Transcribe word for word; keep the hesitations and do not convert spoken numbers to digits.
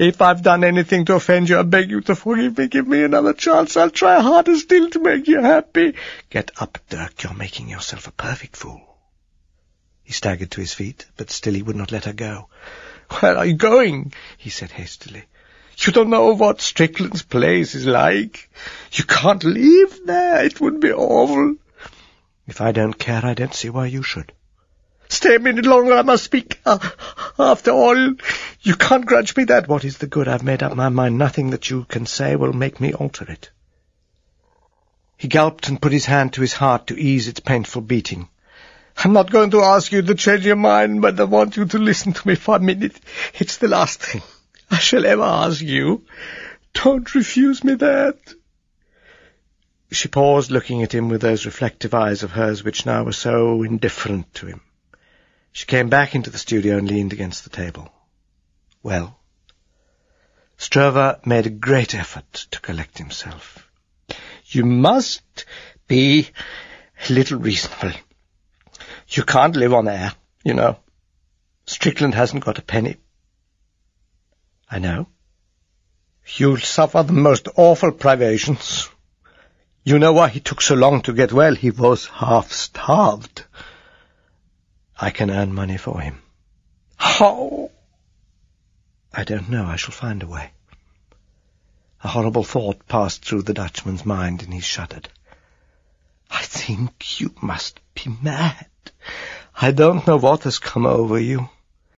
If I've done anything to offend you, I beg you to forgive me. Give me another chance. I'll try harder still to make you happy. Get up, Dirk. You're making yourself a perfect fool. He staggered to his feet, but still he would not let her go. Where are you going? He said hastily. You don't know what Strickland's place is like. You can't live there. It would be awful. If I don't care, I don't see why you should. Stay a minute longer, I must speak. Uh, after all, you can't grudge me that. What is the good? I've made up my mind. Nothing that you can say will make me alter it. He gulped and put his hand to his heart to ease its painful beating. I'm not going to ask you to change your mind, but I want you to listen to me for a minute. It's the last thing I shall ever ask you. Don't refuse me that. She paused, looking at him with those reflective eyes of hers which now were so indifferent to him. She came back into the studio and leaned against the table. Well? Stroeve made a great effort to collect himself. You must be a little reasonable. You can't live on air, you know. Strickland hasn't got a penny. I know. You'll suffer the most awful privations. You know why he took so long to get well? He was half-starved. I can earn money for him. How? I don't know. I shall find a way. A horrible thought passed through the Dutchman's mind, and he shuddered. I think you must be mad. I don't know what has come over you.